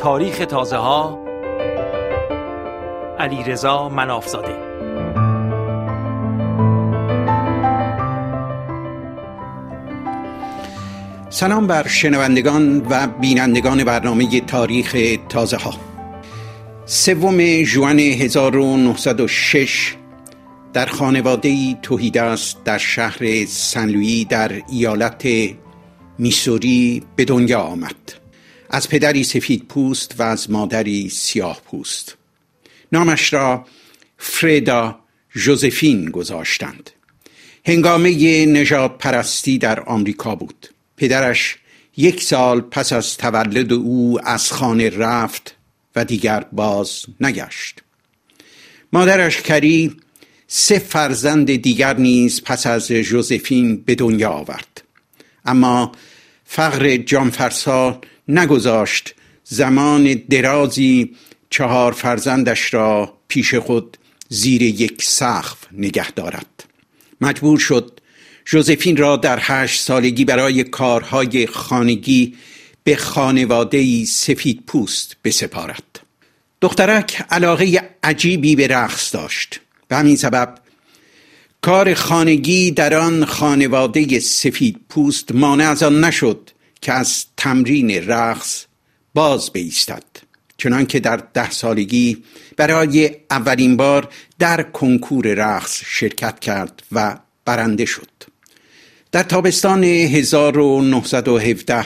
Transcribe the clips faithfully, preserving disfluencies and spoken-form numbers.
تاریخ تازه ها، علیرضا منافزاده. سلام بر شنوندگان و بینندگان برنامه تاریخ تازه ها. سوم ژوئن هزار و نهصد و شش در خانواده‌ای توحیدست در شهر سن لویی در ایالت میسوری به دنیا آمد. از پدری سفید پوست و از مادری سیاه پوست. نامش را فریدا ژوزفین گذاشتند. هنگامه نژاد پرستی در آمریکا بود. پدرش یک سال پس از تولد او از خانه رفت و دیگر باز نگشت. مادرش کری سه فرزند دیگر نیز پس از ژوزفین به دنیا آورد. اما فقر جانفرسا نگذاشت زمان درازی چهار فرزندش را پیش خود زیر یک سقف نگه دارد. مجبور شد ژوزفین را در هشت سالگی برای کارهای خانگی به خانواده‌ای سفید پوست بسپارد. دخترک علاقه عجیبی به رقص داشت. به همین سبب کار خانگی در آن خانواده سفید پوست مانع از آن نشد که از تمرین رقص باز بایستد. چنانکه در ده سالگی برای اولین بار در کنکور رقص شرکت کرد و برنده شد. در تابستان هزار و نهصد و هفده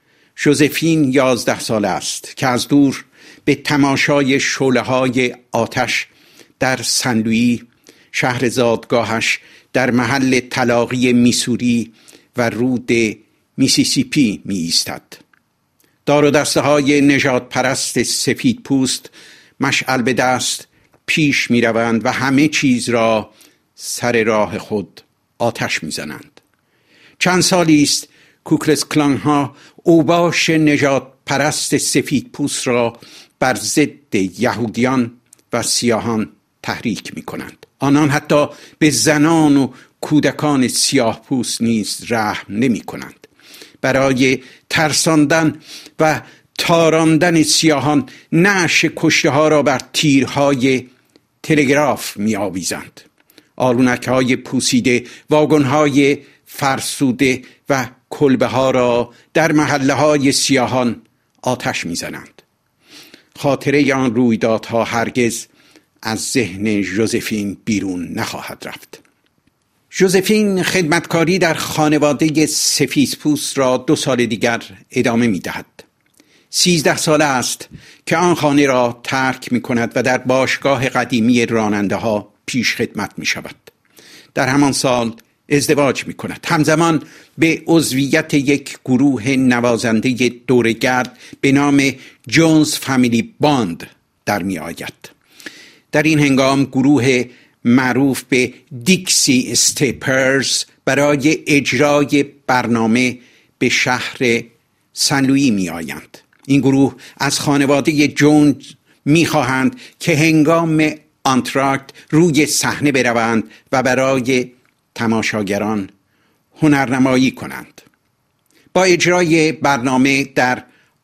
ژوزفین یازده ساله است که از دور به تماشای شعله‌های آتش در سن لویی، شهر زادگاهش در محل تلاقی میسوری و رود میسیسیپی می ایستد. دار و دسته های نژاد پرست سفید پوست مشعل به دست پیش می روند و همه چیز را سر راه خود آتش می زنند. چند سالی است کوکلس کلان ها اوباش نژاد پرست سفید پوست را بر ضد یهودیان و سیاهان تحریک می کنند. آنان حتی به زنان و کودکان سیاه پوست نیز رحم نمی کنند. برای ترساندن و تاراندن سیاهان نعش کشته ها را بر تیرهای تلگراف می آویزند. آلونک های پوسیده، واگن های فرسوده و کلبه ها را در محله های سیاهان آتش می زنند. خاطره آن رویدادها هرگز از ذهن ژوزفین بیرون نخواهد رفت. ژوزفین خدمتکاری در خانواده سفیدپوست را دو سال دیگر ادامه می دهد. سیزده ساله است که آن خانه را ترک می کند و در باشگاه قدیمی راننده ها پیش خدمت می شود. در همان سال ازدواج می کند. همزمان به عضویت یک گروه نوازنده دورگرد به نام جونز فامیلی باند در می آید. در این هنگام گروه معروف به دیکسی استیپرز برای اجرای برنامه به شهر سن لویی می آیند. این گروه از خانواده جونز می خواهند که هنگام آنتراکت روی صحنه بروند و برای تماشاگران هنرنمایی کنند. با اجرای برنامه در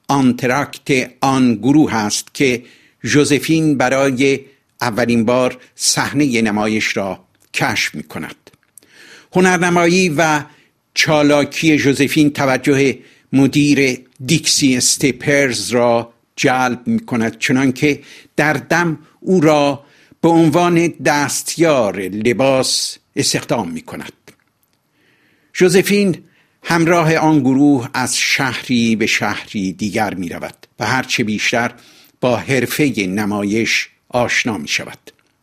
آنتراکت آن گروه است که ژوزفین برای اولین بار صحنه نمایش را کشف می کند. هنرنمایی و چالاکی ژوزفین توجه مدیر دیکسی استیپرز را جلب می کند، چنانکه در دم او را به عنوان دستیار لباس استخدام می کند. ژوزفین همراه آن گروه از شهری به شهری دیگر می رود و هرچه بیشتر با حرفه نمایش آشنا می شود.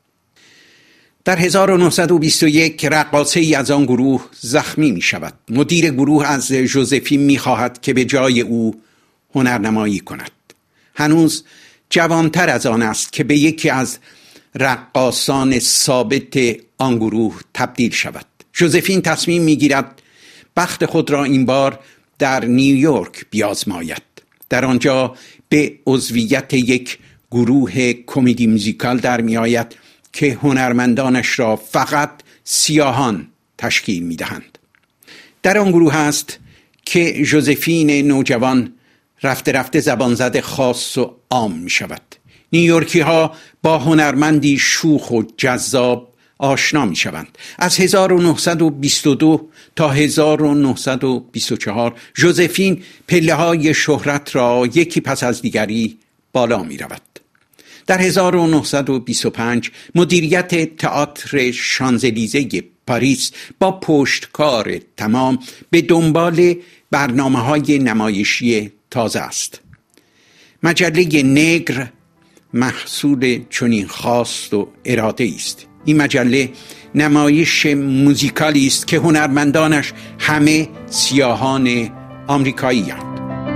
در هزار و نهصد و بیست و یک رقاصه ای از آن گروه زخمی می شود. مدیر گروه از ژوزفین می خواهد که به جای او هنرنمایی کند. هنوز جوانتر از آن است که به یکی از رقاصان ثابت آن گروه تبدیل شود. ژوزفین تصمیم می گیرد بخت خود را این بار در نیویورک بیازماید. در آنجا به عضویت یک گروه کمدی موزیکال در می آید که هنرمندانش را فقط سیاهان تشکیل می دهند. در آن گروه است که ژوزفین نوجوان رفته رفته زبانزد خاص و عام می شود. نیویورکی ها با هنرمندی شوخ و جذاب آشنا می شوند. از هزار و نهصد و بیست و دو تا هزار و نهصد و بیست و چهار ژوزفین پله های شهرت را یکی پس از دیگری بالا می رود. در هزار و نهصد و بیست و پنج مدیریت تئاتر شانزلیزه پاریس با پشتکار تمام به دنبال برنامه های نمایشی تازه است. مجله نگر محصول چنین خواست و اراده است. این مجله نمایش موزیکالی است که هنرمندانش همه سیاهان آمریکایی هستند.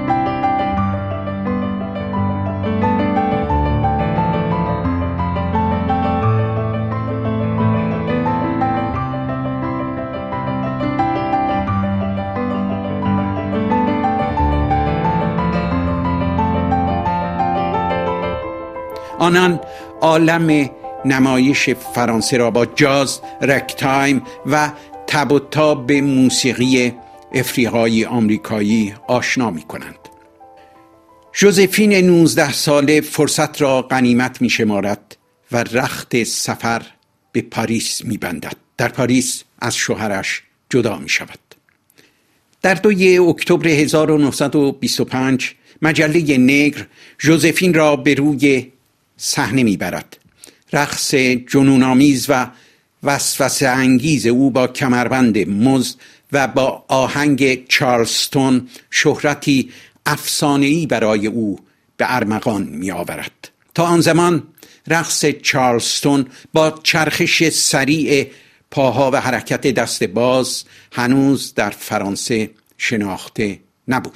آنان عالم نمایش فرانسه را با جاز، رکتایم و تب و تاب موسیقی افریقایی آمریکایی آشنا می کنند. ژوزفین نوزده ساله فرصت را غنیمت می شمارد و رخت سفر به پاریس می بندد. در پاریس از شوهرش جدا می شود. در دوی اکتبر هزار و نهصد و بیست و پنج مجله نگر ژوزفین را به روی صحنه میبرد. رقص جنون‌آمیز و وسوسه انگیز او با کمربند مزد و با آهنگ چارلستون شهرتی افسانه‌ای برای او به ارمغان میآورد. تا آن زمان رقص چارلستون با چرخش سریع پاها و حرکت دست باز هنوز در فرانسه شناخته نبود.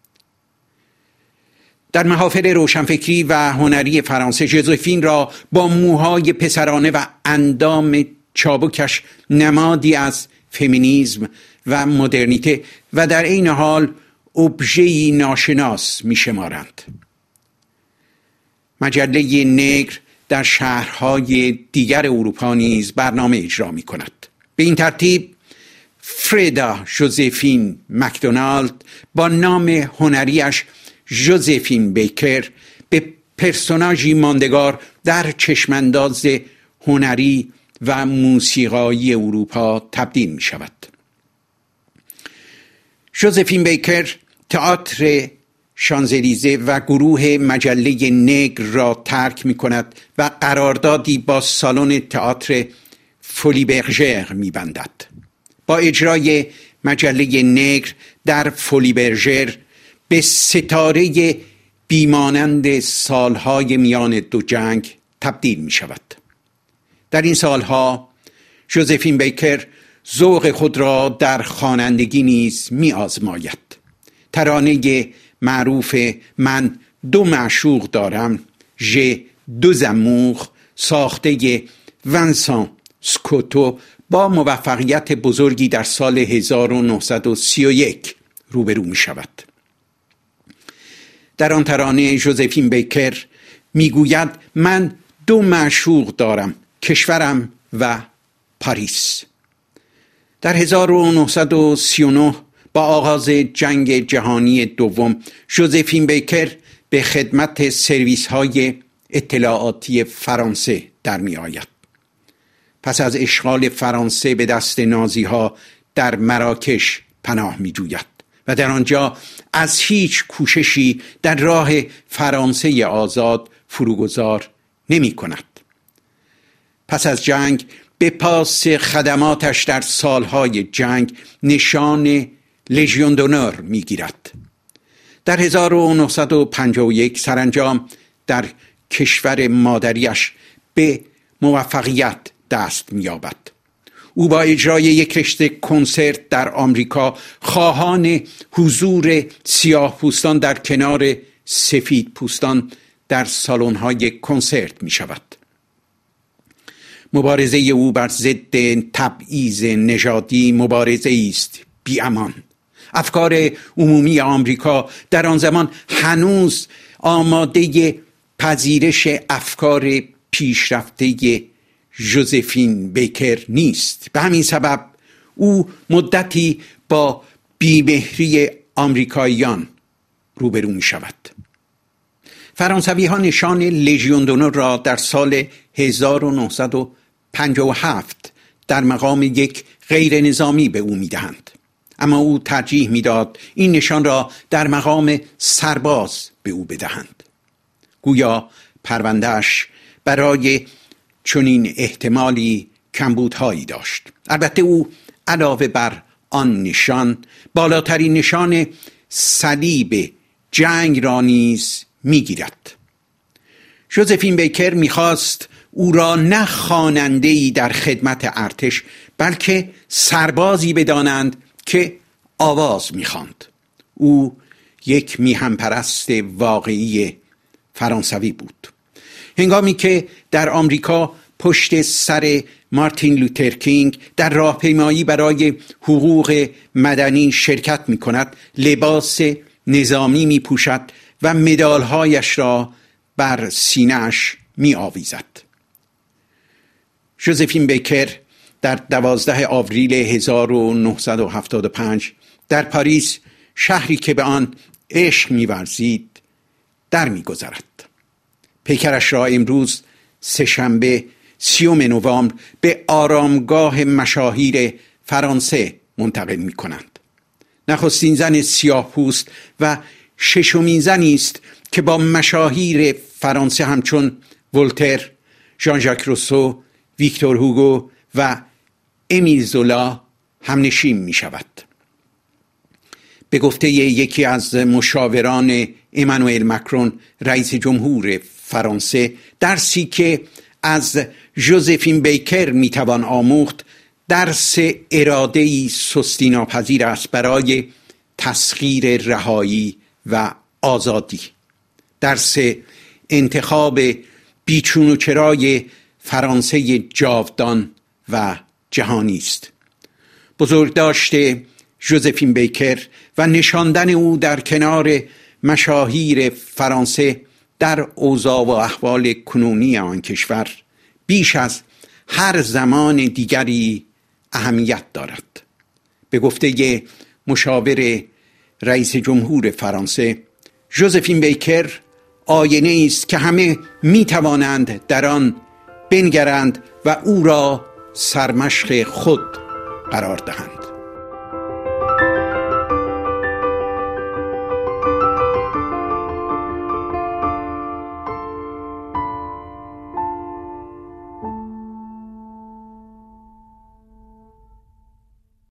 در محافل روشنفکری و هنری فرانسه ژوزفین را با موهای پسرانه و اندام چابکش نمادی از فمینیسم و مدرنیته و در عین حال ابژه‌ای ناشناس می‌شمارند. مجله نگر در شهرهای دیگر اروپا نیز برنامه اجرا می‌کند. به این ترتیب فریدا ژوزفین مکدونالد با نام هنریش ژوزفین بیکر به پرسوناژی ماندگار در چشمانداز هنری و موسیقایی اروپا تبدیل می شود. ژوزفین بیکر تئاتر شانزلیزه و گروه مجله نگر را ترک می کند و قراردادی با سالن تئاتر فولی برژر می بندد. با اجرای مجله نگر در فولی برژر به ستاره بیمانند سالهای میان دو جنگ تبدیل می شود. در این سالها ژوزفین بیکر ذوق خود را در خوانندگی نیز می آزماید. ترانه معروف من دو معشوق دارم، ژ دو زموغ، ساخته ونسان سکوتو، با موفقیت بزرگی در سال هزار و نهصد و سی و یک روبرو می شود. در آن ترانه ژوزفین بیکر میگوید من دو معشوق دارم، کشورم و پاریس. در هزار و نهصد و سی و نه با آغاز جنگ جهانی دوم ژوزفین بیکر به خدمت سرویس های اطلاعاتی فرانسه در می آید. پس از اشغال فرانسه به دست نازی ها در مراکش پناه می جوید و در آنجا از هیچ کوششی در راه فرانسه آزاد فروگذار نمی کند. پس از جنگ به پاس خدماتش در سالهای جنگ نشان لژیون دونور می گیرد. در هزار و نهصد و پنجاه و یک سرانجام در کشور مادریش به موفقیت دست می یابد. او با اجرای یک رشته کنسرت در آمریکا خواهان حضور سیاه پوستان در کنار سفید پوستان در سالن‌های کنسرت می شود. مبارزه او بر ضد تبعیض نژادی مبارزه است بی امان. افکار عمومی آمریکا در آن زمان هنوز آماده پذیرش افکار پیشرفته ژوزفین بیکر نیست. به همین سبب او مدتی با بیمهری آمریکاییان روبرو می شود. فرانسوی ها نشان لژیون دونور را در سال هزار و نهصد و پنجاه و هفت در مقام یک غیر نظامی به او می دهند. اما او ترجیح می داد این نشان را در مقام سرباز به او بدهند. گویا پروندهش برای چنین احتمالی کمبودهایی داشت. البته او علاوه بر آن نشان بالاترین نشان صلیب جنگ را نیز میگیرد. ژوزفین بیکر میخواست او را نه خواننده‌ای در خدمت ارتش بلکه سربازی بدانند که آواز میخواند. او یک میهن پرست واقعی فرانسوی بود. هنگامی که در آمریکا پشت سر مارتین لوتر کینگ در راهپیمایی برای حقوق مدنی شرکت می کند، لباس نظامی می پوشد و مدالهایش را بر سینه‌اش می آویزد. ژوزفین بیکر در دوازده آوریل هزار و نهصد و هفتاد و پنج در پاریس، شهری که به آن عشق می ورزید، در می گذرد. پیکرش را امروز سه‌شنبه سیوم نوامبر به آرامگاه مشاهیر فرانسه منتقل می کنند. نخستین زن سیاه پوست و ششمین زنی است که با مشاهیر فرانسه همچون ولتر، ژان ژاک روسو، ویکتور هوگو و امیل زولا همنشین می شود. به گفته یکی از مشاوران امانوئل مکرون رئیس جمهور فرانسه، درسی که از ژوزفین بیکر میتوان آموخت درس اراده‌ای سستی ناپذیر است برای تسخیر رهایی و آزادی. درس انتخاب بیچون و چرای فرانسه جاودان و جهانی است. بزرگداشت ژوزفین بیکر و نشاندن او در کنار مشاهیر فرانسه در اوضاع و احوال کنونی آن کشور بیش از هر زمان دیگری اهمیت دارد. به گفته مشاور رئیس جمهور فرانسه، ژوزفین بیکر آینه است که همه می توانند در آن بنگرند و او را سرمشق خود قرار دهند.